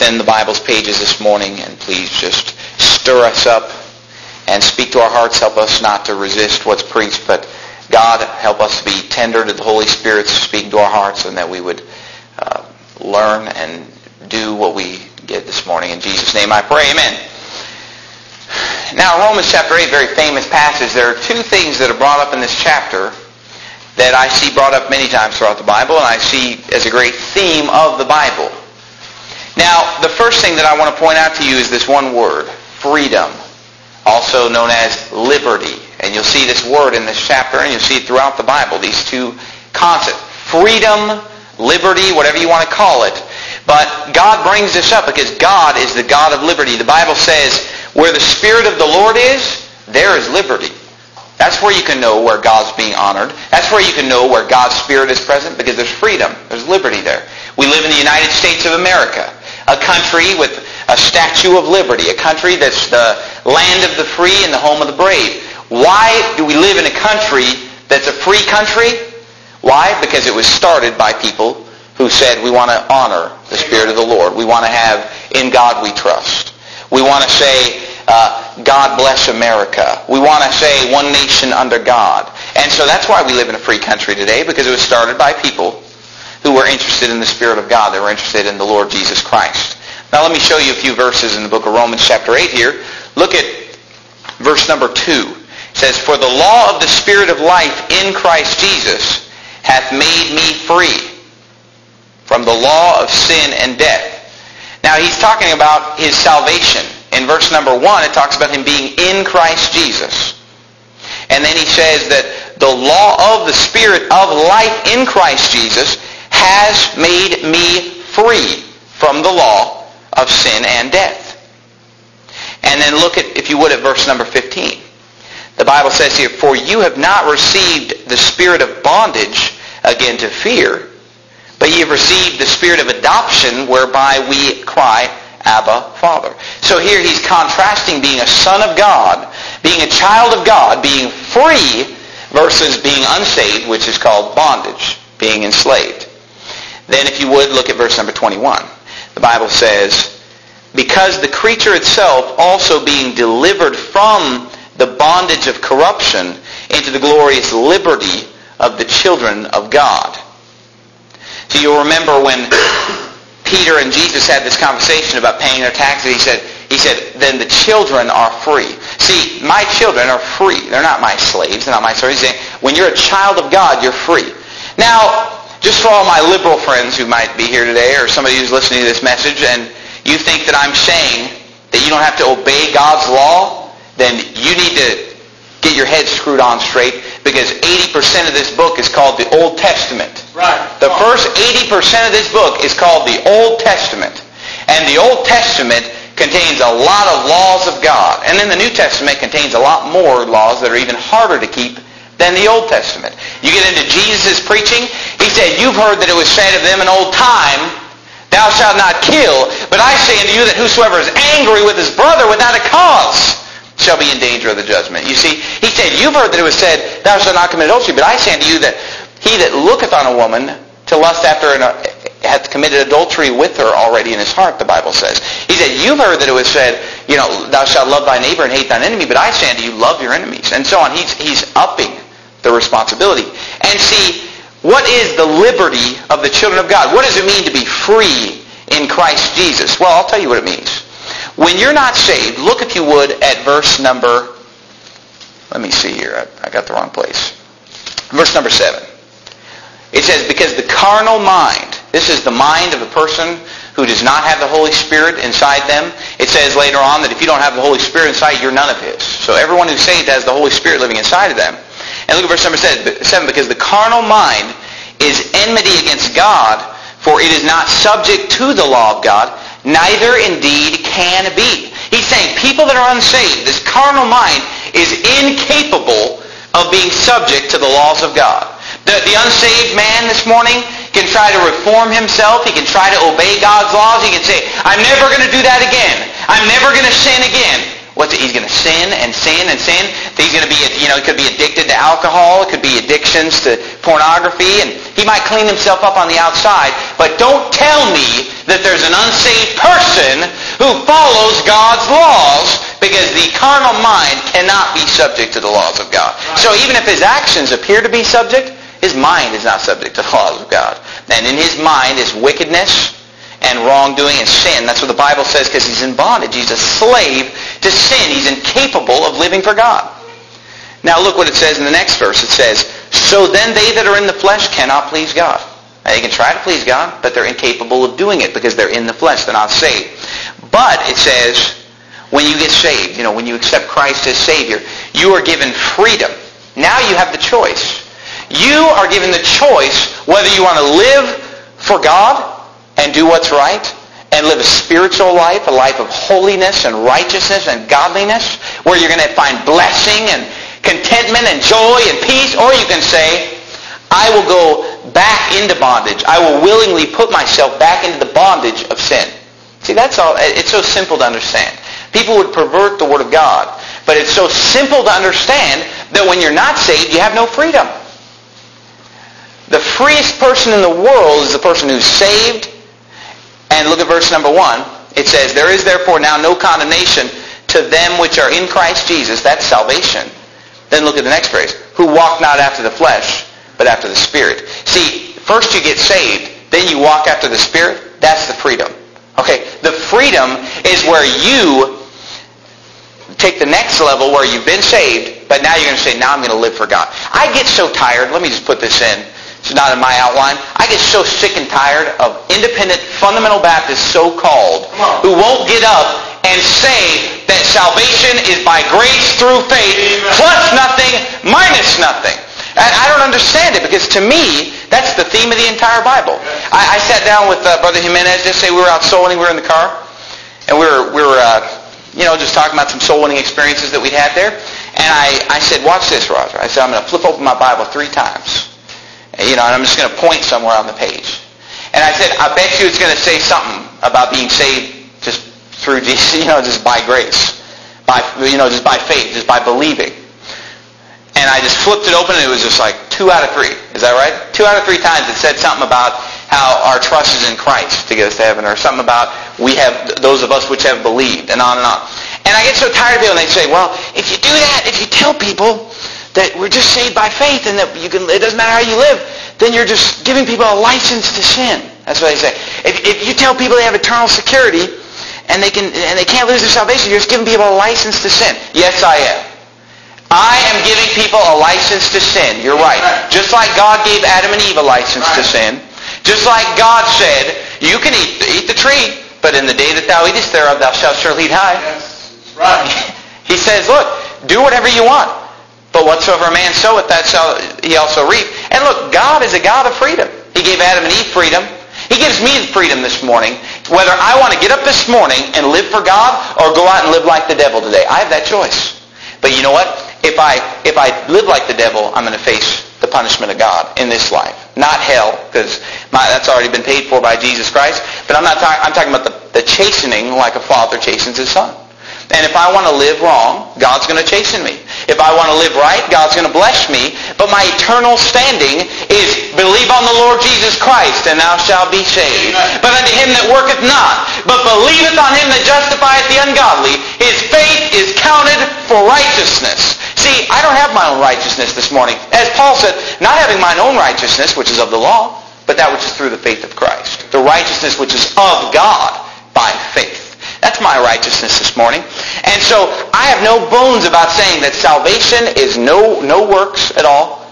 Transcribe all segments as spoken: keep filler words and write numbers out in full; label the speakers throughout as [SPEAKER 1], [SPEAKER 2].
[SPEAKER 1] within the Bible's pages this morning, and please just stir us up and speak to our hearts. Help us not to resist what's preached, but God, help us to be tender to the Holy Spirit speaking to our hearts, and that we would uh, learn and do what we get this morning. In Jesus' name I pray, amen. Now, Romans chapter eight, very famous passage. There are two things that are brought up in this chapter that I see brought up many times throughout the Bible, and I see as a great theme of the Bible. Now, the first thing that I want to point out to you is this one word, freedom, also known as liberty. And you'll see this word in this chapter, and you'll see it throughout the Bible, these two concepts. Freedom, liberty, whatever you want to call it. But God brings this up because God is the God of liberty. The Bible says, where the Spirit of the Lord is, there is liberty. That's where you can know where God's being honored. That's where you can know where God's Spirit is present, because there's freedom. There's liberty there. We live in the United States of America, a country with a statue of liberty, a country that's the land of the free and the home of the brave. Why do we live in a country that's a free country? Why? Because it was started by people who said, we want to honor the Spirit of the Lord. We want to have, in God we trust. We want to say, uh, God bless America. We want to say, one nation under God. And so that's why we live in a free country today, because it was started by people who were interested in the Spirit of God. They were interested in the Lord Jesus Christ. Now let me show you a few verses in the book of Romans chapter eight here. Look at verse number two. It says, for the law of the Spirit of life in Christ Jesus hath made me free from the law of sin and death. Now he's talking about his salvation. In verse number one, it talks about him being in Christ Jesus. And then he says that the law of the Spirit of life in Christ Jesus has made me free from the law of sin and death. And then look at, if you would, at verse number fifteen. The Bible says here, for you have not received the spirit of bondage again to fear, but ye have received the spirit of adoption, whereby we cry, Abba, Father. So here he's contrasting being a son of God, being a child of God, being free, versus being unsaved, which is called bondage, being enslaved. Then if you would, look at verse number twenty-one. The Bible says, because the creature itself also being delivered from the bondage of corruption into the glorious liberty of the children of God. So you'll remember when Peter and Jesus had this conversation about paying their taxes, he said, he said, then the children are free. See, my children are free. They're not my slaves. They're not my servants. He's saying, when you're a child of God, you're free. Now, just for all my liberal friends who might be here today, or somebody who's listening to this message, and you think that I'm saying that you don't have to obey God's law, then you need to get your head screwed on straight, because eighty percent of this book is called the Old Testament.
[SPEAKER 2] Right.
[SPEAKER 1] The first eighty percent of this book is called the Old Testament. And the Old Testament contains a lot of laws of God. And then the New Testament contains a lot more laws that are even harder to keep than the Old Testament. You get into Jesus' preaching, he said, you've heard that it was said of them in old time, thou shalt not kill, but I say unto you that whosoever is angry with his brother without a cause shall be in danger of the judgment. You see, he said, you've heard that it was said, thou shalt not commit adultery, but I say unto you that he that looketh on a woman to lust after her hath committed adultery with her already in his heart, the Bible says. He said, you've heard that it was said, you know, thou shalt love thy neighbor and hate thine enemy, but I say unto you, love your enemies, and so on. He's, he's upping the responsibility. And see, what is the liberty of the children of God? What does it mean to be free in Christ Jesus? Well, I'll tell you what it means. When you're not saved, look if you would at verse number, let me see here, I, I got the wrong place. Verse number seven. It says, because the carnal mind, this is the mind of a person who does not have the Holy Spirit inside them. It says later on that if you don't have the Holy Spirit inside, you're none of His. So everyone who's saved has the Holy Spirit living inside of them. And look at verse number seven, because the carnal mind is enmity against God, for it is not subject to the law of God, neither indeed can be. He's saying people that are unsaved, this carnal mind is incapable of being subject to the laws of God. The, the unsaved man this morning can try to reform himself. He can try to obey God's laws. He can say, I'm never going to do that again. I'm never going to sin again. What's it? He's going to sin and sin and sin. He's going to be, you know, he could be addicted to alcohol. It could be addictions to pornography. And he might clean himself up on the outside. But don't tell me that there's an unsaved person person who follows God's laws, because the carnal mind cannot be subject to the laws of God. So even if his actions appear to be subject, his mind is not subject to the laws of God. And in his mind is wickedness and wrongdoing and sin. That's what the Bible says, because he's in bondage. He's a slave to sin. He's incapable of living for God. Now look what it says in the next verse. It says, so then they that are in the flesh cannot please God. Now, they can try to please God, but they're incapable of doing it because they're in the flesh. They're not saved. But it says, when you get saved, you know, when you accept Christ as Savior, you are given freedom. Now you have the choice. You are given the choice whether you want to live for God and do what's right and live a spiritual life, a life of holiness and righteousness and godliness, where you're going to find blessing and contentment and joy and peace, or you can say, I will go back into bondage. I will willingly put myself back into the bondage of sin. See, that's all. It's so simple to understand. People would pervert the Word of God, but it's so simple to understand that when you're not saved, you have no freedom. The freest person in the world is the person who's saved. And look at verse number one. It says, there is therefore now no condemnation to them which are in Christ Jesus. That's salvation. Then look at the next phrase. Who walk not after the flesh, but after the Spirit. See, first you get saved, then you walk after the Spirit. That's the freedom. Okay, the freedom is where you take the next level where you've been saved, but now you're going to say, now I'm going to live for God. I get so tired. Let me just put this in. It's not in my outline. I get so sick and tired of independent fundamental Baptists, so-called, who won't get up and say that salvation is by grace through faith, Amen, plus nothing, minus nothing. And I don't understand it, because to me, that's the theme of the entire Bible. I, I sat down with uh, Brother Jimenez yesterday. We were out soul winning. We were in the car. And we were, we were uh, you know, just talking about some soul winning experiences that we'd had there. And I, I said, watch this, Roger. I said, I'm going to flip open my Bible three times. And, you know, and I'm just going to point somewhere on the page. And I said, I bet you it's going to say something about being saved just through Jesus, you know, just by grace. By, you know, just by faith, just by believing. And I just flipped it open, and it was just like two out of three. Is that right? Two out of three times it said something about how our trust is in Christ to get us to heaven, or something about we have, those of us which have believed, and on and on. And I get so tired of people, and they say, well, if you do that, if you tell people that we're just saved by faith and that you can, it doesn't matter how you live, then you're just giving people a license to sin. That's what they say. If, if you tell people they have eternal security and they can and they can't lose their salvation, you're just giving people a license to sin. Yes, I am. I am giving people a license to sin. You're right. Just like God gave Adam and Eve a license to sin. Just like God said, you can eat, eat the tree, but in the day that thou eatest thereof, thou shalt surely die.
[SPEAKER 2] Yes, right.
[SPEAKER 1] He says, look, do whatever you want. But whatsoever a man soweth, that shall he also reap. And look, God is a God of freedom. He gave Adam and Eve freedom. He gives me the freedom this morning, whether I want to get up this morning and live for God or go out and live like the devil today. I have that choice. But you know what? If I if I live like the devil, I'm going to face the punishment of God in this life. Not hell, because that's already been paid for by Jesus Christ. But I'm not talking. I'm talking about the, the chastening like a father chastens his son. And if I want to live wrong, God's going to chasten me. If I want to live right, God's going to bless me. But my eternal standing is believe on the Lord Jesus Christ, and thou shalt be saved. Amen. But unto him that worketh not, but believeth on him that justifieth the ungodly, his faith is counted for righteousness. See, I don't have my own righteousness this morning. As Paul said, not having mine own righteousness, which is of the law, but that which is through the faith of Christ. The righteousness which is of God by faith. That's my righteousness this morning. And so I have no bones about saying that salvation is no, no works at all.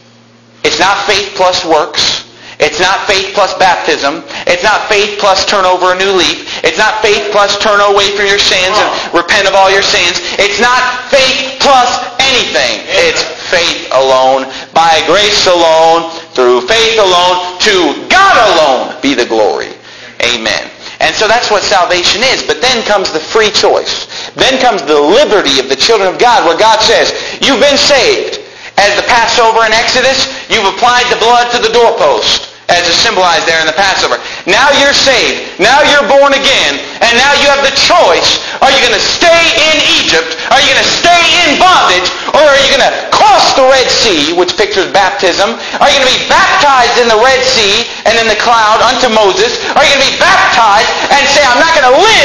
[SPEAKER 1] It's not faith plus works. It's not faith plus baptism. It's not faith plus turn over a new leaf. It's not faith plus turn away from your sins and repent of all your sins. It's not faith plus anything. It's faith alone, by grace alone, through faith alone, to God alone be the glory. Amen. And so that's what salvation is. But then comes the free choice. Then comes the liberty of the children of God, where God says, you've been saved. As the Passover in Exodus, you've applied the blood to the doorpost, as is symbolized there in the Passover. Now you're saved. Now you're born again. And now you have the choice. Are you going to stay in Egypt? Are you going to stay in bondage? Or are you going to cross the Red Sea, which pictures baptism? Are you going to be baptized in the Red Sea and in the cloud unto Moses? Are you going to be baptized and say, I'm not going to live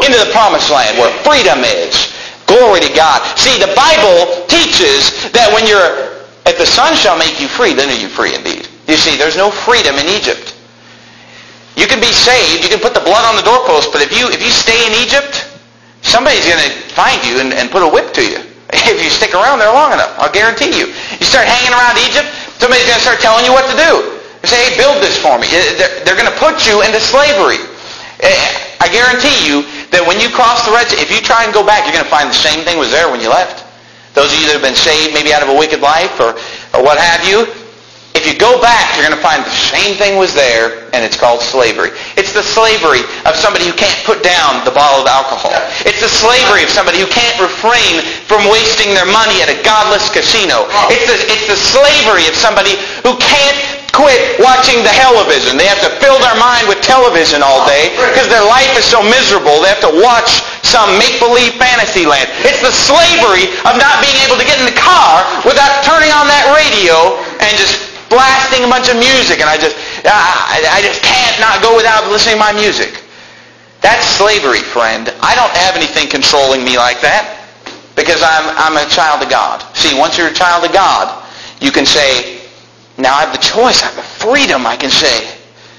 [SPEAKER 1] into the promised land where freedom is. Glory to God. See, the Bible teaches that when you're, if the Son shall make you free, then are you free indeed. You see, there's no freedom in Egypt. You can be saved, you can put the blood on the doorpost, but if you if you stay in Egypt, somebody's going to find you and, and put a whip to you. If you stick around there long enough, I'll guarantee you. You start hanging around Egypt, somebody's going to start telling you what to do. They say, hey, build this for me. They're, they're going to put you into slavery. I guarantee you that when you cross the Red Sea, if you try and go back, you're going to find the same thing was there when you left. Those of you that have been saved maybe out of a wicked life or, or what have you, if you go back, you're going to find the same thing was there, and it's called slavery. It's the slavery of somebody who can't put down the bottle of alcohol. It's the slavery of somebody who can't refrain from wasting their money at a godless casino. It's the, it's the slavery of somebody who can't quit watching the television. They have to fill their mind with television all day because their life is so miserable. They have to watch some make-believe fantasy land. It's the slavery of not being able to get in the car without turning on that radio and just blasting a bunch of music, and I just I, I just can't not go without listening to my music. That's slavery, friend. I don't have anything controlling me like that because I'm I'm a child of God. See, once you're a child of God, you can say, now I have the choice. I have the freedom. I can say,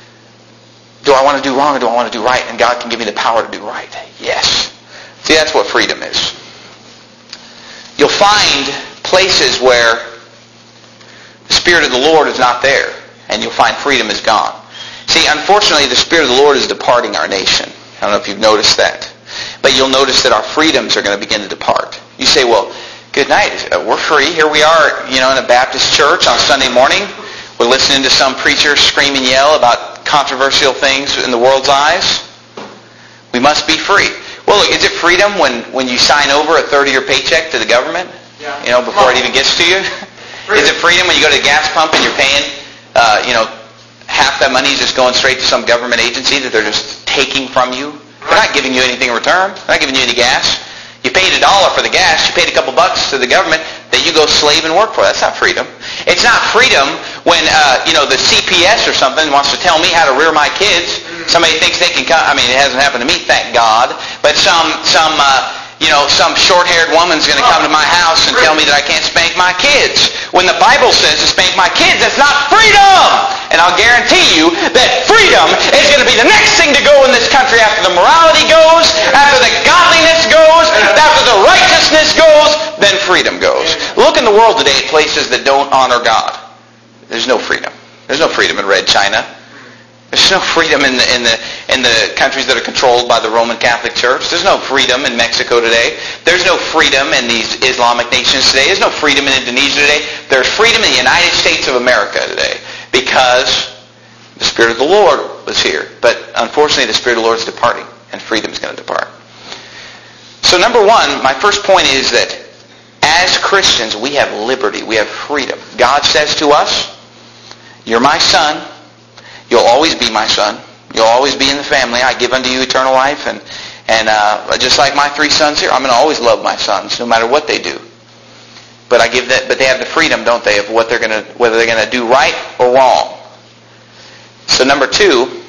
[SPEAKER 1] do I want to do wrong or do I want to do right? And God can give me the power to do right. Yes. See, that's what freedom is. You'll find places where the Spirit of the Lord is not there, and you'll find freedom is gone. See, unfortunately, the Spirit of the Lord is departing our nation. I don't know if you've noticed that. But you'll notice that our freedoms are going to begin to depart. You say, well, good night. We're free. Here we are, you know, in a Baptist church on Sunday morning. We're listening to some preacher scream and yell about controversial things in the world's eyes. We must be free. Well, look, is it freedom when, when you sign over a thirty-year paycheck to the government? Yeah. You know, before it even gets to you? Is it freedom when you go to the gas pump and you're paying, uh, you know, half that money is just going straight to some government agency that they're just taking from you? They're not giving you anything in return. They're not giving you any gas. You paid a dollar for the gas. You paid a couple bucks to the government that you go slave and work for. That's not freedom. It's not freedom when, uh, you know, the C P S or something wants to tell me how to rear my kids. Somebody thinks they can come. I mean, it hasn't happened to me, thank God. But some, some, uh, you know, some short-haired woman's going to come to my house and tell me that I can't spank my kids. When the Bible says to spank my kids, that's not freedom! And I'll guarantee you that freedom is going to be the next thing to go in this country after the morality goes, after the godliness goes, after the righteousness goes, then freedom goes. Look in the world today at places that don't honor God. There's no freedom. There's no freedom in Red China. There's no freedom in the in the in the countries that are controlled by the Roman Catholic Church. There's no freedom in Mexico today. There's no freedom in these Islamic nations today. There's no freedom in Indonesia today. There's freedom in the United States of America today because the Spirit of the Lord was here. But unfortunately, the Spirit of the Lord is departing, and freedom is going to depart. So number one, my first point is that as Christians, we have liberty. We have freedom. God says to us, "You're my son. You'll always be my son. You'll always be in the family. I give unto you eternal life." And and uh, just like my three sons here, I'm going to always love my sons, no matter what they do. But I give that. But they have the freedom, don't they, of what they're going to, whether they're going to do right or wrong. So number two,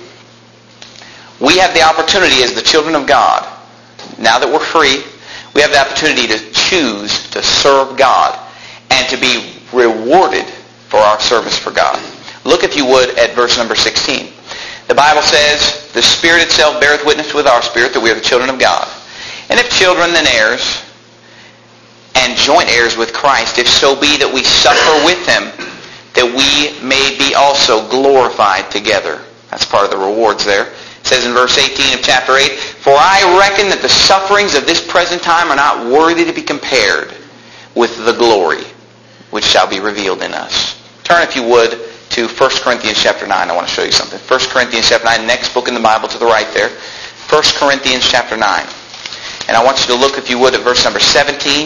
[SPEAKER 1] we have the opportunity as the children of God. Now that we're free, we have the opportunity to choose to serve God and to be rewarded for our service for God. Look, if you would, at verse number sixteen. The Bible says, "The Spirit itself beareth witness with our spirit that we are the children of God. And if children, then heirs, and joint heirs with Christ, if so be that we suffer with him, that we may be also glorified together." That's part of the rewards there. It says in verse eighteen of chapter eight, "For I reckon that the sufferings of this present time are not worthy to be compared with the glory which shall be revealed in us." Turn, if you would, to First Corinthians chapter nine. I want to show you something. First Corinthians chapter nine, next book in the Bible to the right there. First Corinthians chapter nine. And I want you to look, if you would, at verse number seventeen.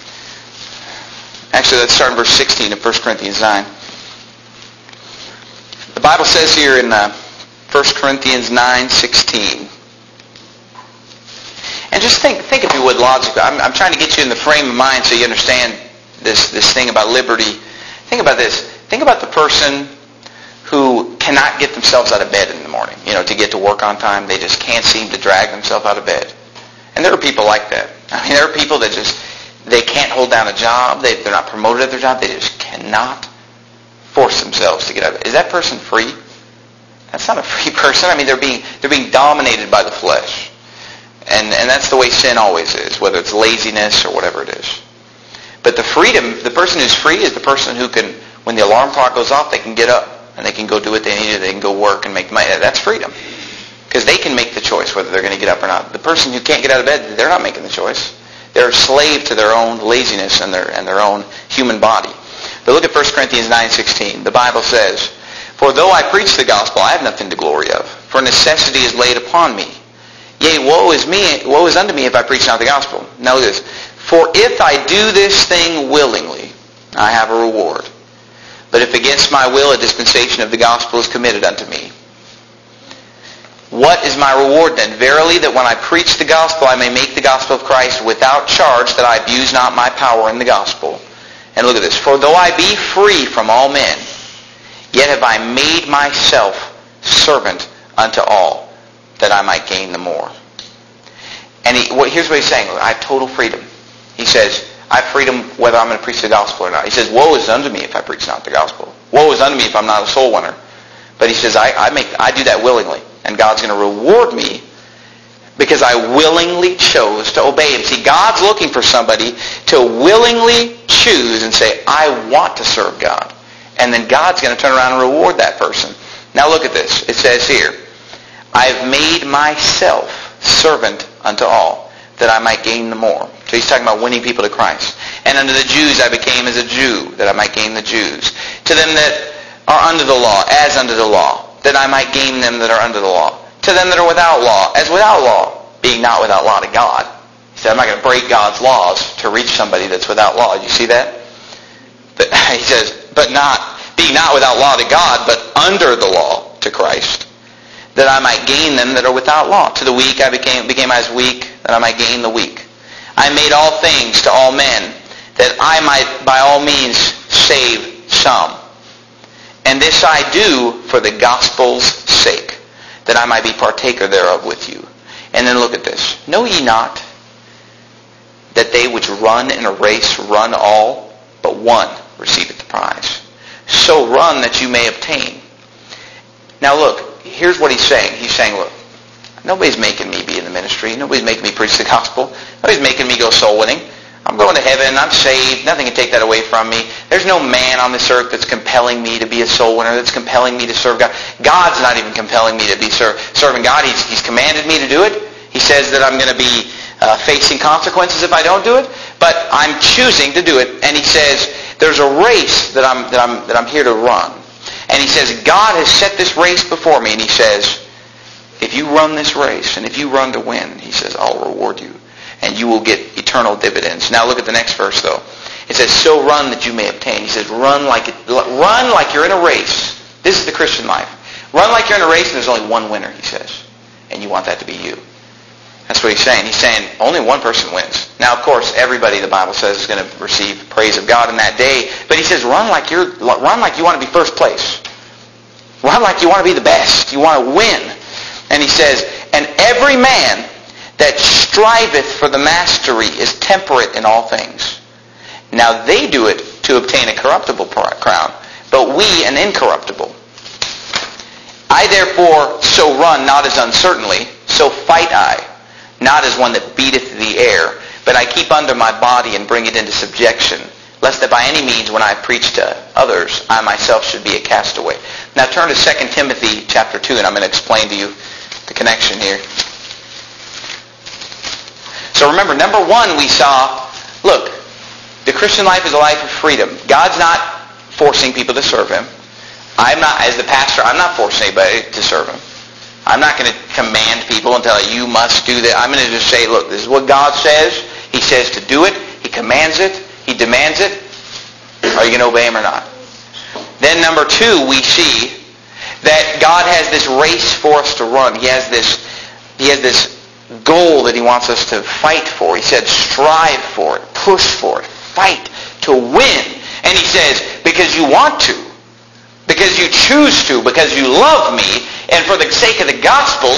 [SPEAKER 1] Actually, let's start in verse sixteen of First Corinthians nine. The Bible says here in uh, First Corinthians nine sixteen. And just think, think if you would, logically. I'm, I'm trying to get you in the frame of mind so you understand this, this thing about liberty. Think about this. Think about the person who cannot get themselves out of bed in the morning, you know, to get to work on time. They just can't seem to drag themselves out of bed. And there are people like that. I mean, there are people that just, they can't hold down a job. They, they're not promoted at their job. They just cannot force themselves to get out of it. Is that person free? That's not a free person. I mean, they're being they're being dominated by the flesh. And and that's the way sin always is, whether it's laziness or whatever it is. But the freedom, the person who's free is the person who can, when the alarm clock goes off, they can get up and they can go do what they need to do. They can go work and make money. That's freedom. Because they can make the choice whether they're going to get up or not. The person who can't get out of bed, they're not making the choice. They're a slave to their own laziness and their and their own human body. But look at First Corinthians nine sixteen. The Bible says, "For though I preach the gospel, I have nothing to glory of, for necessity is laid upon me. Yea, woe is me, woe is unto me if I preach not the gospel." Now look at this. "For if I do this thing willingly, I have a reward. But if against my will a dispensation of the gospel is committed unto me." What is my reward then? "Verily, that when I preach the gospel, I may make the gospel of Christ without charge, that I abuse not my power in the gospel." And look at this. "For though I be free from all men, yet have I made myself servant unto all, that I might gain the more." And he, well, here's what he's saying. I have total freedom. He says, I have freedom whether I'm going to preach the gospel or not. He says, "Woe is unto me if I preach not the gospel. Woe is unto me if I'm not a soul winner." But he says, I, I make I do that willingly. And God's going to reward me because I willingly chose to obey him. See, God's looking for somebody to willingly choose and say, I want to serve God. And then God's going to turn around and reward that person. Now look at this. It says here, "I've made myself servant unto all, that I might gain the more." So he's talking about winning people to Christ. "And unto the Jews I became as a Jew, that I might gain the Jews. To them that are under the law, as under the law, that I might gain them that are under the law. To them that are without law, as without law, being not without law to God." He said, I'm not going to break God's laws to reach somebody that's without law. Did you see that? But he says, but not, being not without law to God, but under the law to Christ, that I might gain them that are without law. To the weak I became, became as weak, that I might gain the weak. I made all things to all men, that I might by all means save some. And this I do for the gospel's sake, that I might be partaker thereof with you. And then look at this. "Know ye not that they which run in a race run all, but one receiveth the prize? So run that you may obtain." Now look, here's what he's saying. He's saying, look, nobody's making me be in the ministry. Nobody's making me preach the gospel. Nobody's making me go soul winning. I'm going to heaven. I'm saved. Nothing can take that away from me. There's no man on this earth that's compelling me to be a soul winner, that's compelling me to serve God. God's not even compelling me to be ser- serving God. He's, he's commanded me to do it. He says that I'm going to be uh, facing consequences if I don't do it, but I'm choosing to do it. And he says there's a race that I'm that I'm that I'm here to run. And he says God has set this race before me. And he says, if you run this race and if you run to win, he says, I'll reward you. And you will get eternal dividends. Now look at the next verse, though. It says, "So run that you may obtain." He says, run like it, run like you're in a race. This is the Christian life. Run like you're in a race and there's only one winner, he says. And you want that to be you. That's what he's saying. He's saying only one person wins. Now, of course, everybody, the Bible says, is going to receive praise of God in that day. But he says, run like you're, run like you want to be first place. Run like you want to be the best. You want to win. And he says, "And every man that striveth for the mastery is temperate in all things. Now they do it to obtain a corruptible crown, but we an incorruptible. I therefore so run, not as uncertainly, so fight I, not as one that beateth the air, but I keep under my body and bring it into subjection, lest that by any means when I preach to others, I myself should be a castaway." Now turn to Second Timothy chapter two, and I'm going to explain to you the connection here. So remember, number one, we saw, look, the Christian life is a life of freedom. God's not forcing people to serve him. I'm not, as the pastor, I'm not forcing anybody to serve him. I'm not going to command people and tell you, you must do that. I'm going to just say, look, this is what God says. He says to do it. He commands it. He demands it. Are you going to obey him or not? Then number two, we see that God has this race for us to run. He has this, he has this goal that he wants us to fight for. He said strive for it, push for it, fight to win. And he says, because you want to, because you choose to, because you love me, and for the sake of the gospel,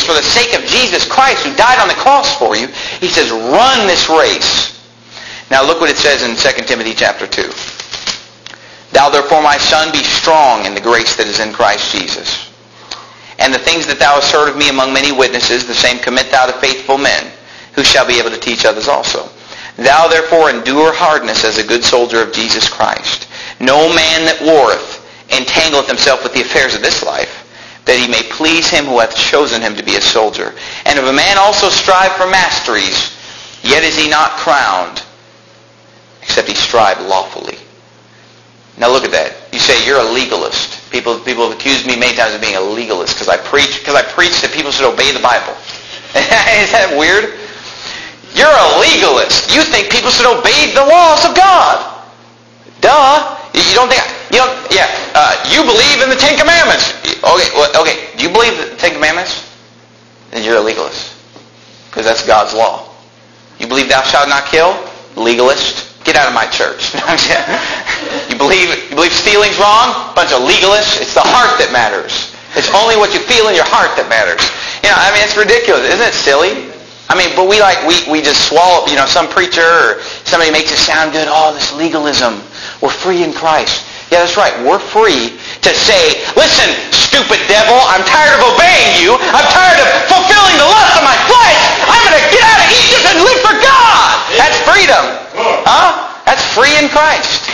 [SPEAKER 1] legalists for the sake of Jesus Christ who died on the cross for you. He says, run this race. Now look what it says in Second Timothy chapter two. Thou therefore, my son, be strong in the grace that is in Christ Jesus. And the things that thou hast heard of me among many witnesses, the same commit thou to faithful men, who shall be able to teach others also. Thou therefore endure hardness as a good soldier of Jesus Christ. No man that warreth entangleth himself with the affairs of this life, that he may please him who hath chosen him to be a soldier. And if a man also strive for masteries, yet is he not crowned, except he strive lawfully. Now look at that. You say you're a legalist. People people have accused me many times of being a legalist because I preach because I preach that people should obey the Bible. Is that weird? You're a legalist. You think people should obey the laws of God. Duh. You don't think you don't yeah. Uh, you believe in the Ten Commandments. Okay, well, okay. Do you believe the Ten Commandments? Then you're a legalist because that's God's law. You believe thou shalt not kill? Legalist. Get out of my church. You believe you believe stealing's wrong? Bunch of legalists. It's the heart that matters. It's only what you feel in your heart that matters. You know, I mean, it's ridiculous. Isn't it silly? I mean, but we like, we, we just swallow, you know, some preacher or somebody makes it sound good. Oh, this legalism. We're free in Christ. Yeah, that's right. We're free to say, listen, stupid devil, I'm tired of obeying you. I'm tired of fulfilling the lust of my flesh. I'm going to get out of Egypt and live for God. That's freedom. Huh? That's free in Christ.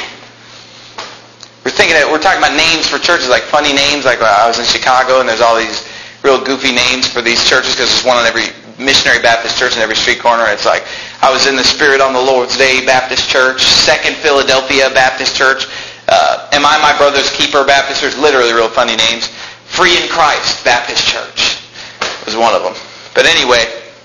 [SPEAKER 1] We're thinking that we're talking about names for churches, like funny names. Like uh, I was in Chicago, and there's all these real goofy names for these churches because there's one on every missionary Baptist church in every street corner. It's like I was in the Spirit on the Lord's Day Baptist Church, Second Philadelphia Baptist Church, uh, Am I My Brother's Keeper Baptist Church. Literally, real funny names. Free in Christ Baptist Church was one of them. But anyway,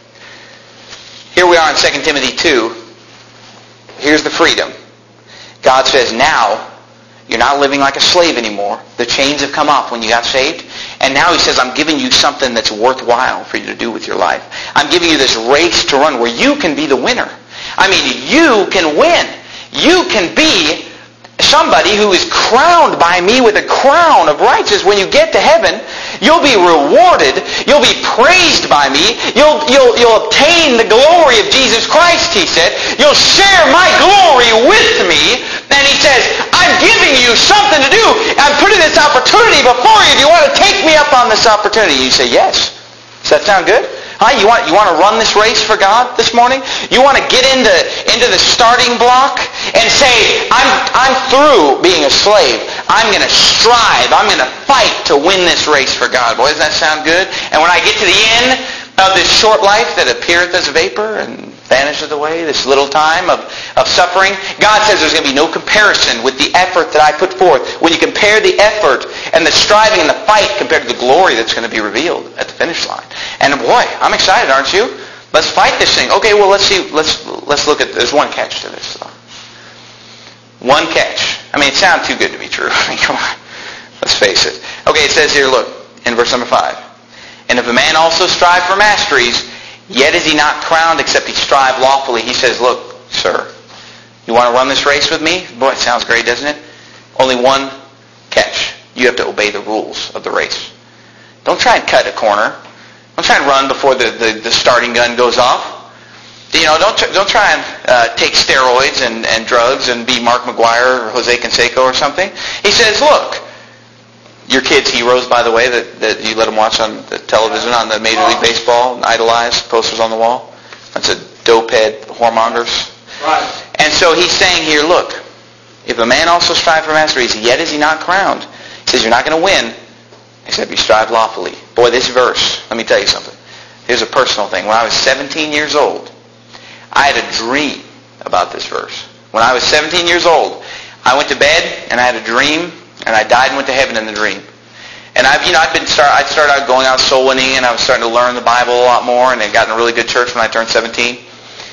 [SPEAKER 1] here we are in Second Timothy two. Here's the freedom. God says, now you're not living like a slave anymore. The chains have come off when you got saved. And now he says, I'm giving you something that's worthwhile for you to do with your life. I'm giving you this race to run where you can be the winner. I mean, you can win. You can be somebody who is crowned by me with a crown of righteousness. When you get to heaven, you'll be rewarded. You'll be praised by me. You'll, you'll, you'll obtain the glory of Jesus Christ, he said. You'll share my glory with me. And he says, I'm giving you something to do. I'm putting this opportunity before you. Do you want to take me up on this opportunity? You say, yes. Does that sound good? Huh? You want, you want to run this race for God this morning? You want to get into, into the starting block and say, I'm, I'm through being a slave. I'm going to strive. I'm going to fight to win this race for God. Boy, doesn't that sound good? And when I get to the end of this short life that appeareth as a vapor and vanishes away, this little time of, of suffering, God says there's going to be no comparison with the effort that I put forth. When you compare the effort and the striving and the fight compared to the glory that's going to be revealed at the finish line. And boy, I'm excited, aren't you? Let's fight this thing. Okay, well, let's see. Let's let's look at. There's one catch to this. Though. One catch. I mean, it sounds too good to be true. I mean, come on. Let's face it. Okay, it says here, look, in verse number five. And if a man also strive for masteries, yet is he not crowned except he strive lawfully. He says, look, sir, you want to run this race with me? Boy, it sounds great, doesn't it? Only one catch. You have to obey the rules of the race. Don't try and cut a corner. Don't try and run before the, the, the starting gun goes off. You know, don't, don't try and uh, take steroids and, and drugs and be Mark McGuire or Jose Canseco or something. He says, look, your kids' heroes, by the way, that, that you let them watch on the television, on the Major League Baseball, idolize, posters on the wall. That's a dope-head whoremongers. Right. And so he's saying here, look, if a man also strive for masteries, yet is he not crowned. He says, you're not going to win except you strive lawfully. Boy, this verse, let me tell you something. Here's a personal thing. When I was seventeen years old, I had a dream about this verse. When I was seventeen years old, I went to bed and I had a dream, and I died and went to heaven in the dream. And I've, you know, I've been start, I started out going out soul winning, and I was starting to learn the Bible a lot more, and I got in a really good church when I turned seventeen.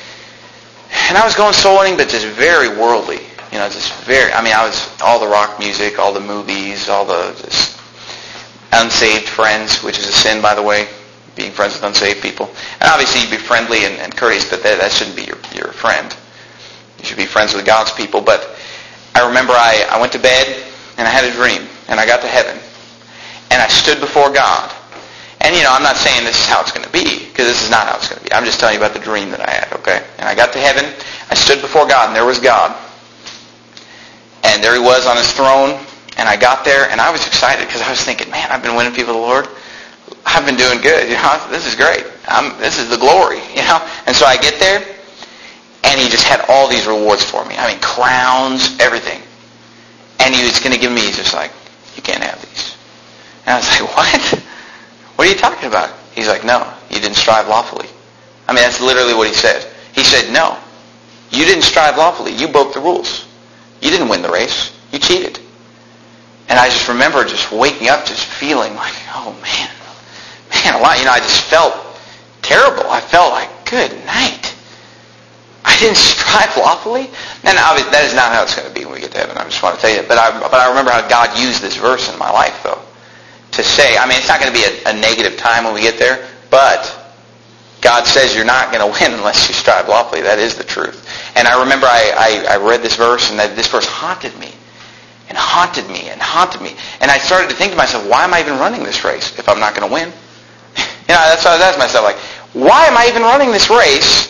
[SPEAKER 1] And I was going soul winning, but just very worldly. You know, just very. I mean, I was all the rock music, all the movies, all the just unsaved friends, which is a sin, by the way, being friends with unsaved people. And obviously, you be friendly and, and courteous, but that, that shouldn't be your your friend. You should be friends with God's people. But I remember I, I went to bed. And I had a dream, and I got to heaven, and I stood before God, And, you know, I'm not saying this is how it's going to be, because this is not how it's going to be. I'm just telling you about the dream that I had, okay? And I got to heaven. I stood before God, and there was God. And there he was on his throne. And I got there, and I was excited, because I was thinking, man, I've been winning people to the Lord. I've been doing good. You know, this is great. I'm, this is the glory, you know? And so I get there, and he just had all these rewards for me. I mean, crowns, everything. And he was going to give me, he's just like, you can't have these. And I was like, what? What are you talking about? He's like, no, you didn't strive lawfully. I mean, that's literally what he said. He said, no, you didn't strive lawfully. You broke the rules. You didn't win the race. You cheated. And I just remember just waking up, just feeling like, oh, man, man, a lot. You know, I just felt terrible. I felt like, good night. I didn't strive lawfully. And obviously, that is not how it's going to be when we get to heaven. I just want to tell you. But I, but I remember how God used this verse in my life, though, to say, I mean, it's not going to be a, a negative time when we get there, but God says you're not going to win unless you strive lawfully. That is the truth. And I remember I, I, I read this verse, and that this verse haunted me, and haunted me, and haunted me. And I started to think to myself, why am I even running this race if I'm not going to win? You know, that's what I was asking myself, like, why am I even running this race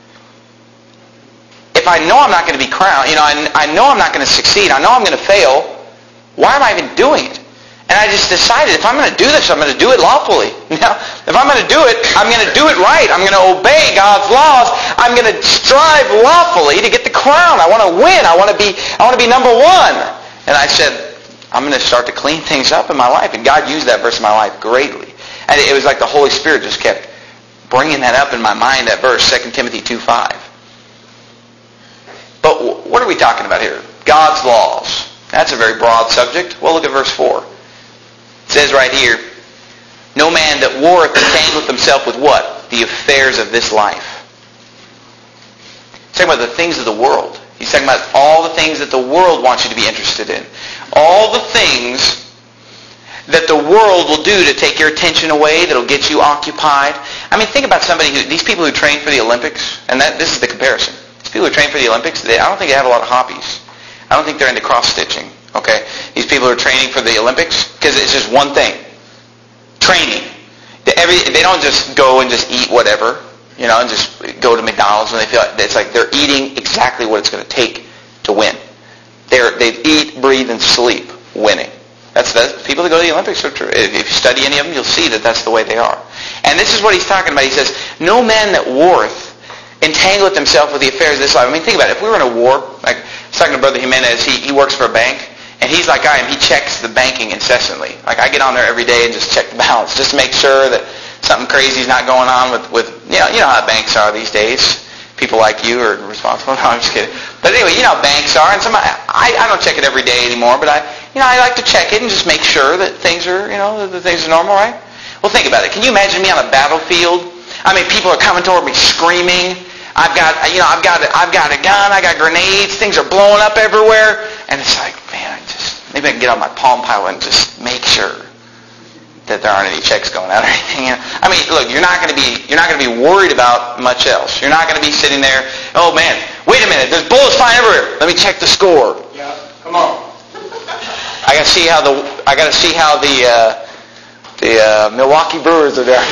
[SPEAKER 1] if I know I'm not going to be crowned? You know, I, I know I'm not going to succeed. I know I'm going to fail. Why am I even doing it? And I just decided, if I'm going to do this, I'm going to do it lawfully. Now, if I'm going to do it, I'm going to do it right. I'm going to obey God's laws. I'm going to strive lawfully to get the crown. I want to win. I want to be, I want to be number one. And I said, I'm going to start to clean things up in my life. And God used that verse in my life greatly. And it was like the Holy Spirit just kept bringing that up in my mind, that verse, Second Timothy two five. But what are we talking about here? God's laws. That's a very broad subject. Well, look at verse four. It says right here, no man that warreth entangleth himself with what? The affairs of this life. He's talking about the things of the world. He's talking about all the things that the world wants you to be interested in. All the things that the world will do to take your attention away, that'll get you occupied. I mean, think about somebody who, these people who train for the Olympics, and that this is the comparison. These people who train for the Olympics, they, I don't think they have a lot of hobbies. I don't think they're into cross-stitching. Okay? These people who are training for the Olympics, because it's just one thing. Training. They, every, they don't just go and just eat whatever, you know, and just go to McDonald's when they feel like, it's like they're eating exactly what it's going to take to win. They're, they eat, breathe, and sleep winning. That's, that's people that go to the Olympics are true. If you study any of them, you'll see that that's the way they are. And this is what he's talking about. He says, no man that warreth entangleth himself with the affairs of this life. I mean, think about it. If we were in a war, like I was talking to Brother Jimenez, he, he works for a bank, and he's like I am. He checks the banking incessantly. Like I get on there every day and just check the balance, just to make sure that something crazy is not going on with, with you know, you know how banks are these days. People like you are responsible. No, I'm just kidding. But anyway, you know how banks are, and some I, I don't check it every day anymore, but I you know I like to check it and just make sure that things are you know that things are normal, right? Well, think about it. Can you imagine me on a battlefield? I mean, people are coming toward me screaming. I've got you know I've got I've got a gun. I got grenades. Things are blowing up everywhere, and it's like, man, I just maybe I can get on my Palm Pilot and just make sure that there aren't any checks going out or anything. I mean, look, you're not going to be you're not going to be worried about much else. You're not going to be sitting there, oh man, wait a minute, there's bullets flying everywhere. Let me check the score.
[SPEAKER 2] Yeah, come on.
[SPEAKER 1] I got to see how the I got to see how the uh, the uh, Milwaukee Brewers are there.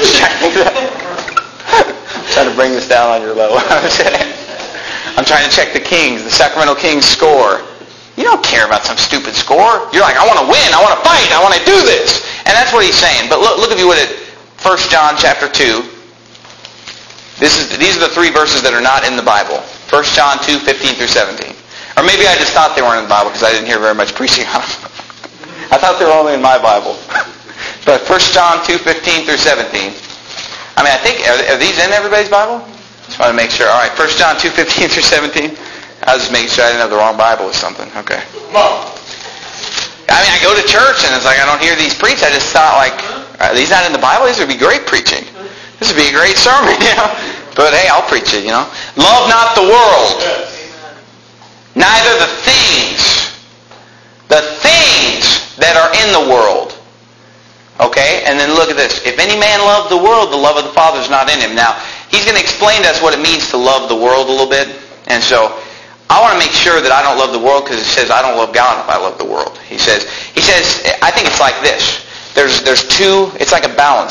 [SPEAKER 1] I'm trying to bring this down on your level. I'm trying to check the Kings, the Sacramento Kings score. You don't care about some stupid score. You're like, I want to win. I want to fight. I want to do this. And that's what he's saying. But look, look if you would at First John chapter two. This is these are the three verses that are not in the Bible. First John two, fifteen through seventeen. Or maybe I just thought they weren't in the Bible because I didn't hear very much preaching on them. I thought they were only in my Bible. But First John two, fifteen through seventeen. I mean, I think, are, are these in everybody's Bible? Just want to make sure. All right, First John two, fifteen through seventeen. I was just making sure I didn't have the wrong Bible or something. Okay.
[SPEAKER 2] Come on.
[SPEAKER 1] I mean, I go to church and it's like I don't hear these preach. I just thought, like, are these not in the Bible? These would be great preaching. This would be a great sermon, you know. But hey, I'll preach it, you know. Love not the world, neither the things, the things that are in the world. Okay? And then look at this. If any man love the world, the love of the Father is not in him. Now, he's going to explain to us what it means to love the world a little bit. And so I want to make sure that I don't love the world because it says I don't love God if I love the world. He says, he says, I think it's like this. There's there's two, it's like a balance.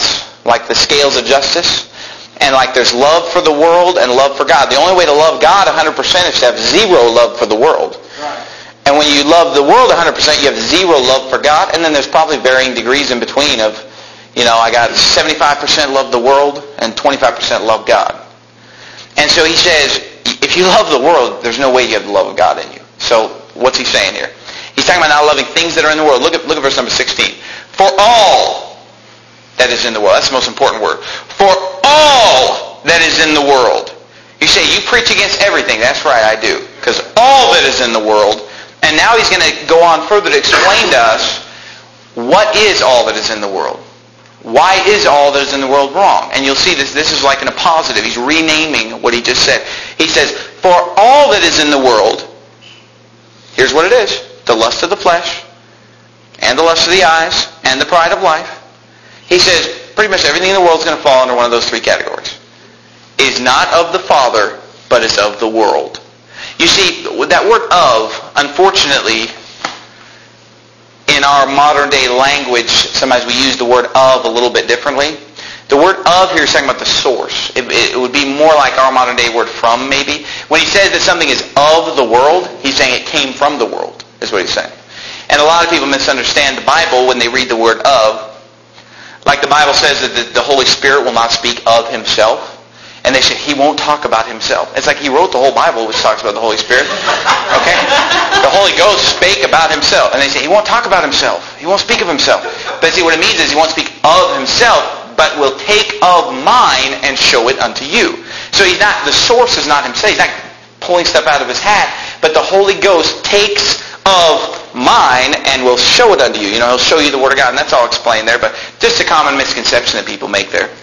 [SPEAKER 1] like the scales of justice. And like there's love for the world and love for God. The only way to love God one hundred percent is to have zero love for the world.
[SPEAKER 2] Right.
[SPEAKER 1] And when you love the world one hundred percent, you have zero love for God. And then there's probably varying degrees in between of, you know, I got seventy-five percent love the world and twenty-five percent love God. And so he says, if you love the world, there's no way you have the love of God in you. So what's he saying here? He's talking about not loving things that are in the world. Look at, look at verse number sixteen. For all that is in the world. That's the most important word. For all that is in the world. You say, you preach against everything. That's right, I do. Because all that is in the world. And now he's going to go on further to explain to us what is all that is in the world. Why is all that is in the world wrong? And you'll see this, this is like in a positive. He's renaming what he just said. He says, for all that is in the world, here's what it is. The lust of the flesh, and the lust of the eyes, and the pride of life. He says, pretty much everything in the world is going to fall under one of those three categories. Is not of the Father, but is of the world. You see, that word of, unfortunately, in our modern day language, sometimes we use the word of a little bit differently. The word of here is talking about the source. It, it would be more like our modern day word from, maybe. When he says that something is of the world, he's saying it came from the world, is what he's saying. And a lot of people misunderstand the Bible when they read the word of. Like the Bible says that the, the Holy Spirit will not speak of himself. And they say, he won't talk about himself. It's like he wrote the whole Bible, which talks about the Holy Spirit. Okay? The Holy Ghost spake about himself. And they say, he won't talk about himself. He won't speak of himself. But see, what it means is he won't speak of himself, but will take of mine and show it unto you. So he's not, the source is not himself. He's not pulling stuff out of his hat. But the Holy Ghost takes of mine and will show it unto you. You know, he'll show you the Word of God, and that's all explained there, but just a common misconception that people make there.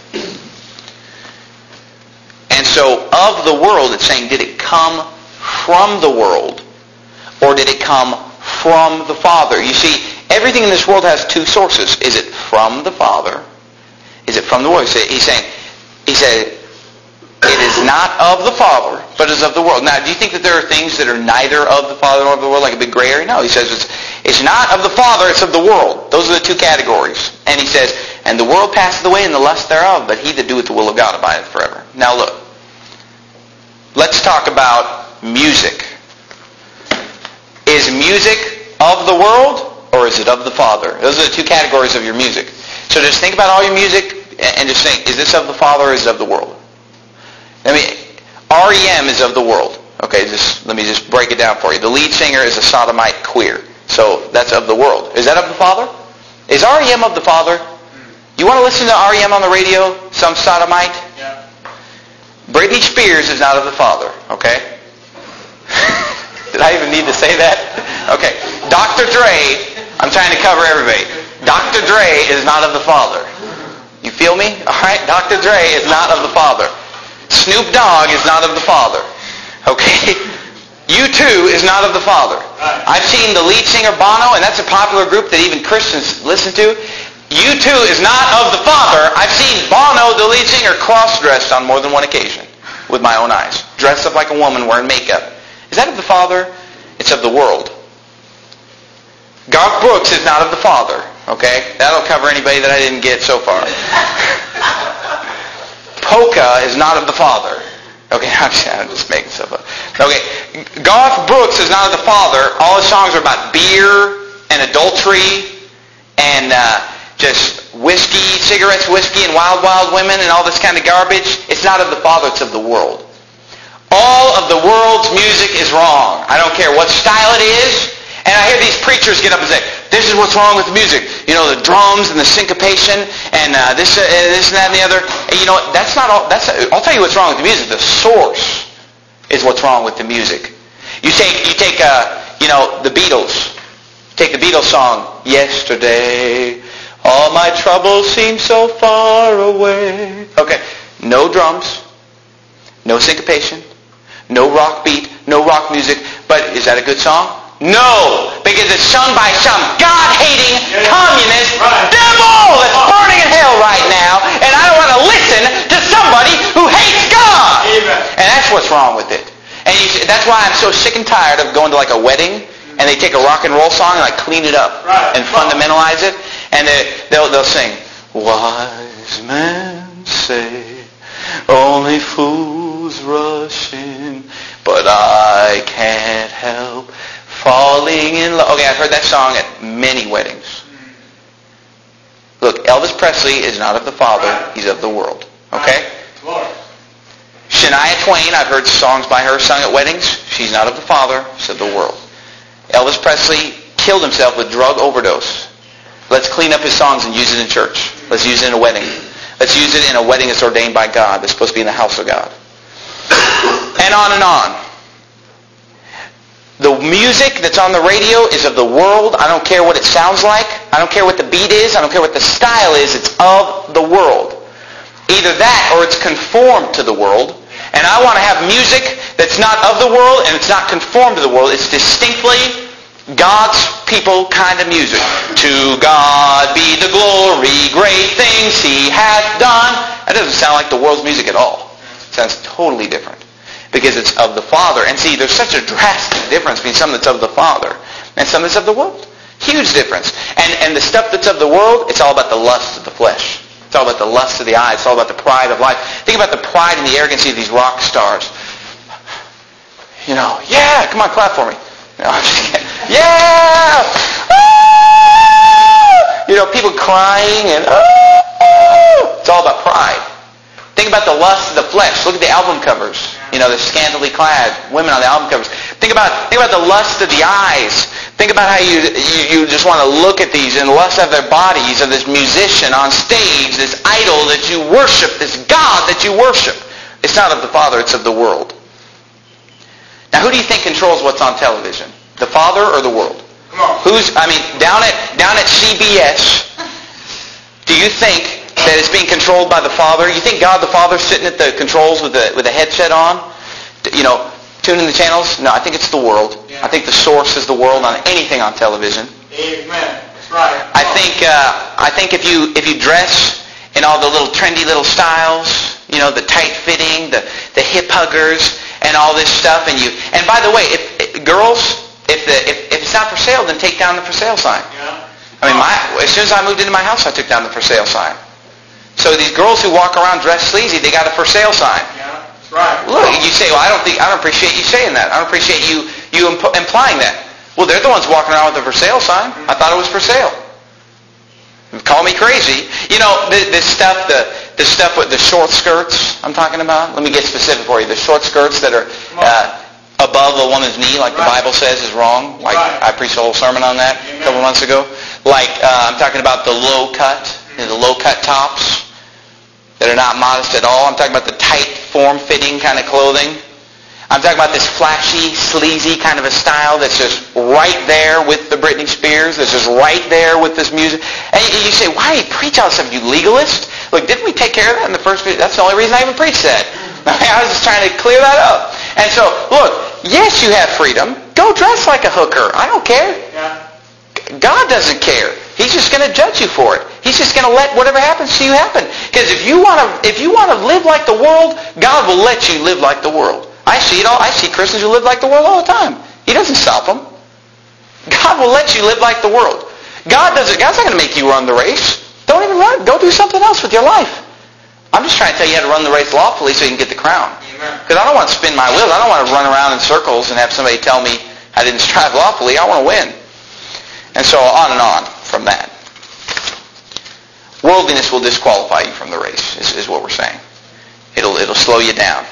[SPEAKER 1] And so, of the world, it's saying, did it come from the world, or did it come from the Father? You see, everything in this world has two sources. Is it from the Father? Is it from the world? He's saying, he said, it is not of the Father, but is of the world. Now, do you think that there are things that are neither of the Father nor of the world, like a big gray area? No, he says it's, it's not of the Father, it's of the world. Those are the two categories. And he says, and the world passeth away and the lust thereof, but he that doeth the will of God abideth forever. Now look, let's talk about music. Is music of the world, or is it of the Father? Those are the two categories of your music. So just think about all your music, and just think, is this of the Father or is it of the world? I mean, R E M is of the world. Okay, just let me just break it down for you. The lead singer is a sodomite queer. So that's of the world. Is that of the Father? Is R E M of the Father? You want to listen to R E M on the radio? Some sodomite?
[SPEAKER 2] Yeah.
[SPEAKER 1] Britney Spears is not of the Father. Okay? Did I even need to say that? Okay. Doctor Dre, I'm trying to cover everybody. Doctor Dre is not of the Father. You feel me? All right? Doctor Dre is not of the Father. Snoop Dogg is not of the Father. Okay? U two is not of the Father. I've seen the lead singer Bono, and that's a popular group that even Christians listen to. U two is not of the Father. I've seen Bono, the lead singer, cross-dressed on more than one occasion with my own eyes. Dressed up like a woman wearing makeup. Is that of the Father? It's of the world. Garth Brooks is not of the Father. Okay? That'll cover anybody that I didn't get so far. Polka is not of the Father. Okay, I'm just making stuff up. Okay, Garth Brooks is not of the Father. All his songs are about beer and adultery and uh, just whiskey, cigarettes, whiskey, and wild, wild women and all this kind of garbage. It's not of the Father, it's of the world. All of the world's music is wrong. I don't care what style it is. And I hear these preachers get up and say, this is what's wrong with the music. You know, the drums and the syncopation and uh, this, uh, this and that and the other. And you know what? That's not all. That's, I'll tell you what's wrong with the music. The source is what's wrong with the music. You take, you take, uh, you know, the Beatles. Take the Beatles song, Yesterday, all my troubles seem so far away. Okay, no drums, no syncopation, no rock beat, no rock music. But is that a good song? No, because it's sung by some God-hating communist devil that's burning in hell right now, and I don't want to listen to somebody who hates God.
[SPEAKER 2] Amen.
[SPEAKER 1] And that's what's wrong with it. And you see, that's why I'm so sick and tired of going to like a wedding, and they take a rock and roll song and like clean it up
[SPEAKER 2] right.
[SPEAKER 1] and fundamentalize it, and they, they'll they'll sing, was Wise men say only fools rush in, but I can't help falling in love. Okay, I've heard that song at many weddings. Look, Elvis Presley is not of the Father, he's of the world. Okay? Shania Twain, I've heard songs by her sung at weddings. She's not of the Father, she's of the world. Elvis Presley killed himself with drug overdose. Let's clean up his songs and use it in church. Let's use it in a wedding. Let's use it in a wedding that's ordained by God, that's supposed to be in the house of God. And on and on. The music that's on the radio is of the world. I don't care what it sounds like. I don't care what the beat is. I don't care what the style is. It's of the world. Either that or it's conformed to the world. And I want to have music that's not of the world and it's not conformed to the world. It's distinctly God's people kind of music. To God be the glory, great things He hath done. That doesn't sound like the world's music at all. It sounds totally different. Because it's of the Father. And see, there's such a drastic difference between something that's of the Father and something that's of the world. Huge difference. And and the stuff that's of the world, it's all about the lust of the flesh. It's all about the lust of the eyes. It's all about the pride of life. Think about the pride and the arrogancy of these rock stars. You know, yeah, come on, clap for me. No, I'm just kidding. Yeah! Ah! You know, people crying and ah! It's all about pride. Think about the lust of the flesh. Look at the album covers. You know, the scantily clad women on the album covers. Think about think about the lust of the eyes. Think about how you, you, you just want to look at these and lust of their bodies, of this musician on stage, this idol that you worship, this God that you worship. It's not of the Father, it's of the world. Now, who do you think controls what's on television? The Father or the world?
[SPEAKER 2] Come on.
[SPEAKER 1] Who's, I mean, down at down at C B S, do you think that it's being controlled by the Father? You think God the Father's sitting at the controls with the with a headset on? You know, tuning the channels? No, I think it's the world.
[SPEAKER 2] Yeah.
[SPEAKER 1] I think the source is the world on anything on television.
[SPEAKER 2] Amen. That's right.
[SPEAKER 1] I think uh, I think if you if you dress in all the little trendy little styles, you know, the tight fitting, the the hip huggers, and all this stuff, and you and by the way, if, if girls, if the if, if it's not for sale, then take down the for sale sign.
[SPEAKER 2] Yeah.
[SPEAKER 1] I mean, my as soon as I moved into my house, I took down the for sale sign. So these girls who walk around dressed sleazy, they got a for sale sign.
[SPEAKER 2] Yeah, that's right.
[SPEAKER 1] Look, you say, well, I don't think, I don't appreciate you saying that. I don't appreciate you you imp- implying that. Well, they're the ones walking around with the for sale sign. I thought it was for sale. Call me crazy. You know, this, this stuff, the the stuff with the short skirts I'm talking about. Let me get specific for you. The short skirts that are uh, above a woman's knee, like right. The Bible says is wrong. Like right. I preached a whole sermon on that Amen. a couple months ago. Like uh, I'm talking about the low cut, you know, the low cut tops that are not modest at all. I'm talking about the tight, form-fitting kind of clothing. I'm talking about this flashy, sleazy kind of a style that's just right there with the Britney Spears, that's just right there with this music. And you say, why do you preach all this stuff, you legalist? Look, didn't we take care of that in the first video? That's the only reason I even preached that. I was just trying to clear that up. And so, look, yes, you have freedom. Go dress like a hooker. I don't care.
[SPEAKER 2] Yeah.
[SPEAKER 1] God doesn't care. He's just going to judge you for it. He's just going to let whatever happens to you happen. Because if you want to, if you want to live like the world, God will let you live like the world. I see it all. I see Christians who live like the world all the time. He doesn't stop them. God will let you live like the world. God doesn't. God's not going to make you run the race. Don't even run. Go do something else with your life. I'm just trying to tell you how to run the race lawfully so you can get the crown. Because I don't want to spin my wheels. I don't want to run around in circles and have somebody tell me I didn't strive lawfully. I want to win. And so on and on from that. Worldliness will disqualify you from the race, is, is what we're saying. It'll it'll slow you down.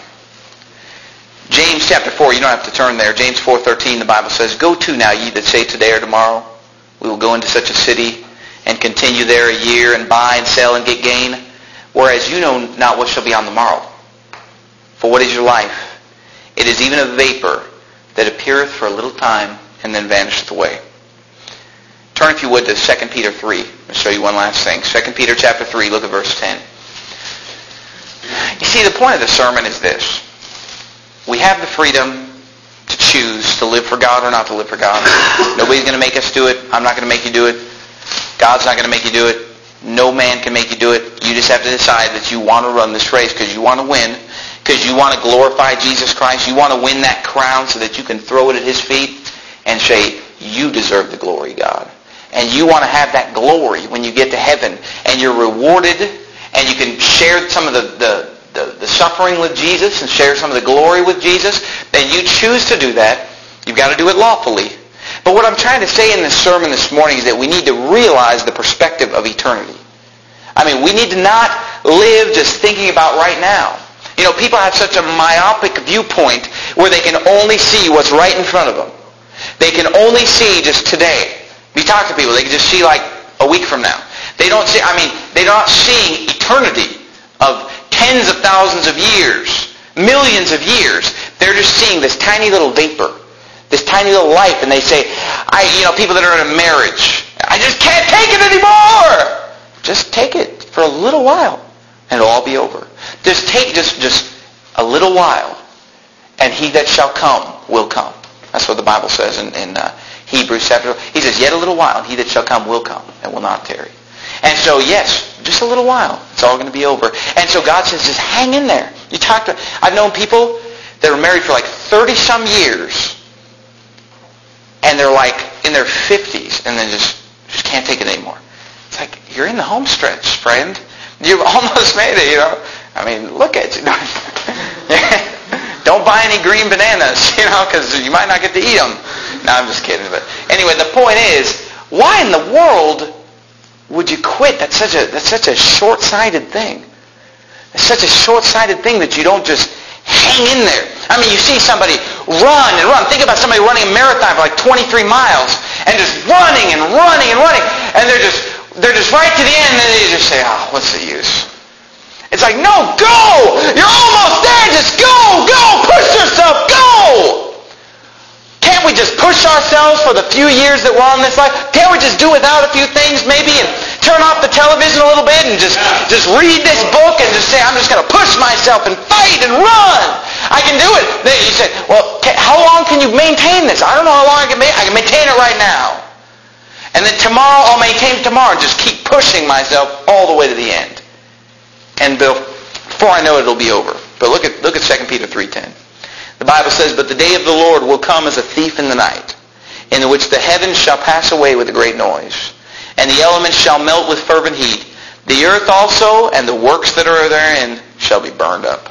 [SPEAKER 1] James chapter four, you don't have to turn there. James four thirteen, the Bible says, Go to now, ye that say today or tomorrow, we will go into such a city and continue there a year and buy and sell and get gain, whereas you know not what shall be on the morrow. For what is your life? It is even a vapor that appeareth for a little time and then vanisheth away. Turn, if you would, to Second Peter three. I'll show you one last thing. Second Peter chapter three, look at verse ten. You see, the point of the sermon is this. We have the freedom to choose to live for God or not to live for God. Nobody's going to make us do it. I'm not going to make you do it. God's not going to make you do it. No man can make you do it. You just have to decide that you want to run this race because you want to win, because you want to glorify Jesus Christ. You want to win that crown so that you can throw it at His feet and say, you deserve the glory, God. And you want to have that glory when you get to heaven. And you're rewarded and you can share some of the, the, the, the suffering with Jesus and share some of the glory with Jesus, then you choose to do that. You've got to do it lawfully. But what I'm trying to say in this sermon this morning is that we need to realize the perspective of eternity. I mean, we need to not live just thinking about right now. You know, people have such a myopic viewpoint where they can only see what's right in front of them. They can only see just today. You talk to people, they can just see like a week from now. They don't see, I mean, they're not seeing eternity of tens of thousands of years, millions of years. They're just seeing this tiny little vapor, this tiny little life, and they say, I, you know, people that are in a marriage, I just can't take it anymore. Just take it for a little while, and it'll all be over. Just take just, just a little while, and he that shall come will come. That's what the Bible says in, in uh, Hebrews chapter. He says, yet a little while, and he that shall come will come, and will not tarry. And so, yes, just a little while, it's all going to be over. And so God says, just hang in there. You talk to, I've known people that were married for like thirty-some years, and they're like in their fifties, and then just, just can't take it anymore. It's like, you're in the home stretch, friend. You've almost made it, you know. I mean, look at you. Don't buy any green bananas, you know, because you might not get to eat them. No, I'm just kidding. But anyway, the point is, why in the world would you quit? That's such a that's such a short-sighted thing. It's such a short-sighted thing that you don't just hang in there. I mean, you see somebody run and run. Think about somebody running a marathon for like twenty-three miles and just running and running and running, and they're just they're just right to the end, and they just say, "Oh, what's the use?" It's like, no, go! You're almost there. Just go, go, push yourself, go! Can't we just push ourselves for the few years that we're on this life? Can't we just do without a few things maybe and turn off the television a little bit and just, just read this book and just say, I'm just going to push myself and fight and run. I can do it. Then you say, well, how long can you maintain this? I don't know how long I can maintain it. I can maintain it right now. And then tomorrow I'll maintain it tomorrow and just keep pushing myself all the way to the end. And before I know it, it'll be over. But look at look at Second Peter three ten. The Bible says, but the day of the Lord will come as a thief in the night, in which the heavens shall pass away with a great noise, and the elements shall melt with fervent heat. The earth also and the works that are therein shall be burned up.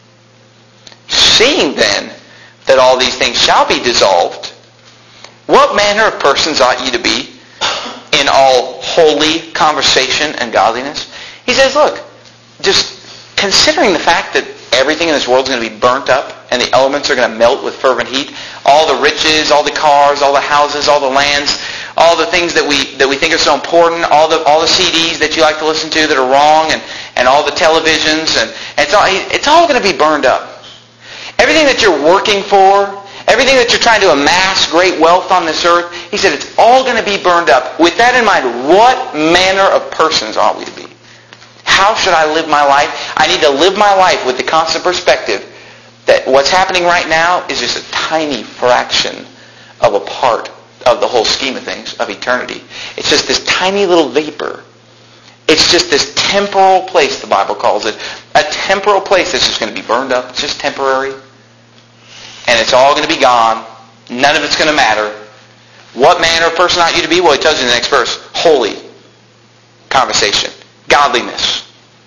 [SPEAKER 1] Seeing then that all these things shall be dissolved, what manner of persons ought ye to be in all holy conversation and godliness? He says, look, just considering the fact that everything in this world is going to be burnt up and the elements are going to melt with fervent heat, all the riches, all the cars, all the houses, all the lands, all the things that we that we think are so important, all the all the C Ds that you like to listen to that are wrong, and, and all the televisions, and, and it's all it's all going to be burned up. Everything that you're working for, everything that you're trying to amass great wealth on this earth, he said it's all going to be burned up. With that in mind, what manner of persons ought we to be? How should I live my life? I need to live my life with the constant perspective that what's happening right now is just a tiny fraction of a part of the whole scheme of things, of eternity. It's just this tiny little vapor. It's just this temporal place, the Bible calls it. A temporal place that's just going to be burned up. It's just temporary. And it's all going to be gone. None of it's going to matter. What manner of person ought you to be? Well, he tells you in the next verse. Holy conversation. Godliness.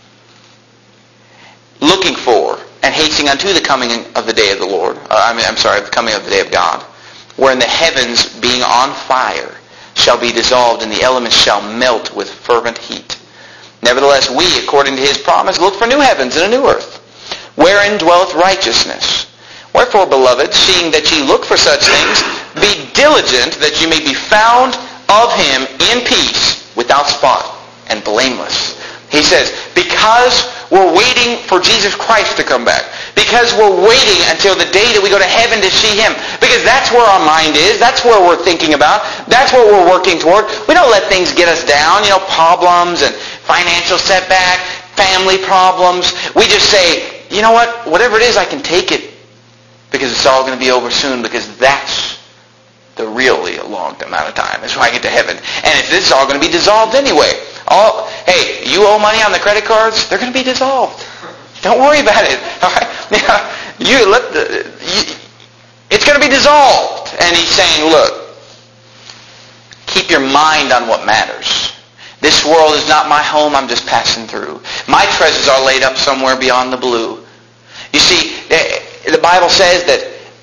[SPEAKER 1] Looking for and hastening unto the coming of the day of the Lord. Uh, I mean, I'm sorry, the coming of the day of God. Wherein the heavens, being on fire, shall be dissolved, and the elements shall melt with fervent heat. Nevertheless, we, according to his promise, look for new heavens and a new earth, wherein dwelleth righteousness. Wherefore, beloved, seeing that ye look for such things, be diligent that ye may be found of him in peace, without spot, and blameless. He says, because we're waiting for Jesus Christ to come back. Because we're waiting until the day that we go to heaven to see him. Because that's where our mind is. That's where we're thinking about. That's what we're working toward. We don't let things get us down. You know, problems and financial setback, family problems. We just say, you know what? Whatever it is, I can take it. Because it's all going to be over soon. Because that's the really long amount of time. That's when I get to heaven. And if this is all going to be dissolved anyway. All, hey, you owe money on the credit cards? They're going to be dissolved. Don't worry about it. All right? You let the, you, it's going to be dissolved. And he's saying, look, keep your mind on what matters. This world is not my home. I'm just passing through. My treasures are laid up somewhere beyond the blue. You see, the Bible says that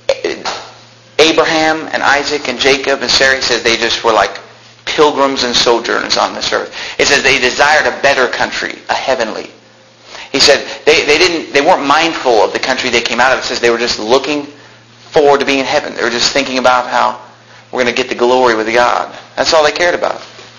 [SPEAKER 1] Abraham and Isaac and Jacob and Sarah, says they just were like pilgrims and sojourners on this earth. It says they desired a better country, a heavenly. He said they, they didn't they weren't mindful of the country they came out of. It says they were just looking forward to being in heaven. They were just thinking about how we're going to get the glory with God. That's all they cared about.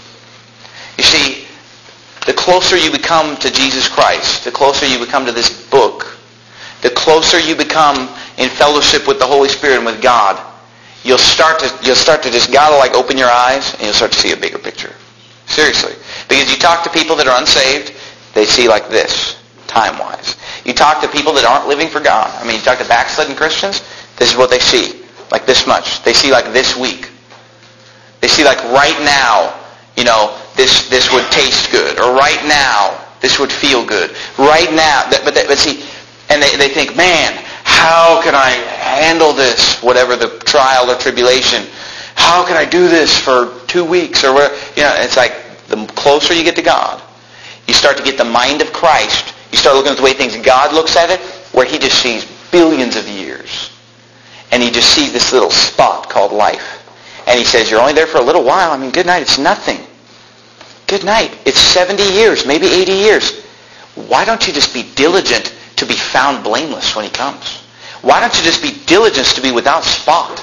[SPEAKER 1] You see, the closer you become to Jesus Christ, the closer you become to this book, the closer you become in fellowship with the Holy Spirit and with God, you'll start to you'll start to just God will like open your eyes and you'll start to see a bigger picture. Seriously. Because you talk to people that are unsaved, they see like this, time-wise. You talk to people that aren't living for God. I mean, you talk to backslidden Christians, this is what they see. Like this much. They see like this week. They see like right now, you know, this this would taste good. Or right now, this would feel good. Right now. But, they, but see, and they, they think, man, how can I handle this, whatever the trial or tribulation? How can I do this for two weeks? Or whatever? You know, it's like the closer you get to God, you start to get the mind of Christ. You start looking at the way things God looks at it, where he just sees billions of years. And he just sees this little spot called life. And he says, you're only there for a little while. I mean, good night, it's nothing. Good night. It's seventy years, maybe eighty years. Why don't you just be diligent to be found blameless when he comes? Why don't you just be diligent to be without spot?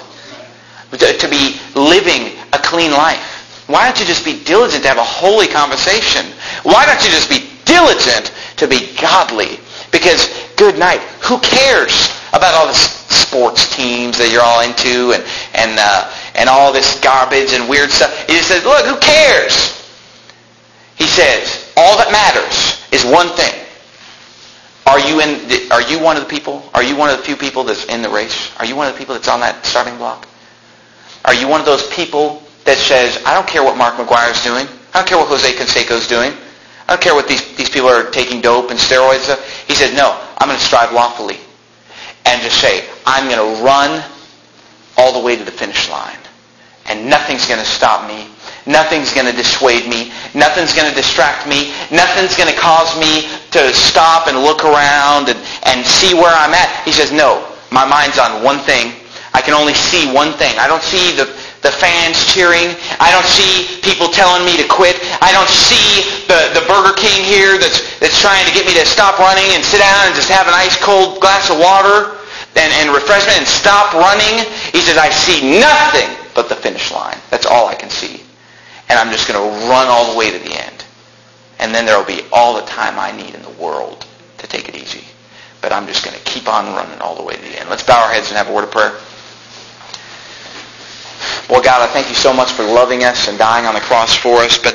[SPEAKER 1] To be living a clean life? Why don't you just be diligent to have a holy conversation? Why don't you just be diligent to be godly? Because, good night, who cares about all the sports teams that you're all into and and uh, and all this garbage and weird stuff? He just says, look, who cares? He says, all that matters is one thing. Are you in? The, are you one of the people? Are you one of the few people that's in the race? Are you one of the people that's on that starting block? Are you one of those people that says, I don't care what Mark McGuire's doing. I don't care what Jose Canseco's doing. I don't care what these, these people are taking dope and steroids and stuff. He says, no, I'm going to strive lawfully. And just say, I'm going to run all the way to the finish line. And nothing's going to stop me. Nothing's going to dissuade me. Nothing's going to distract me. Nothing's going to cause me to stop and look around and, and see where I'm at. He says, no, my mind's on one thing. I can only see one thing. I don't see the, the fans cheering. I don't see people telling me to quit. I don't see the, the Burger King here that's, that's trying to get me to stop running and sit down and just have an ice cold glass of water and, and refreshment and stop running. He says, I see nothing but the finish line. That's all I can see. And I'm just going to run all the way to the end. And then there will be all the time I need in the world to take it easy. But I'm just going to keep on running all the way to the end. Let's bow our heads and have a word of prayer. Well, God, I thank you so much for loving us and dying on the cross for us. But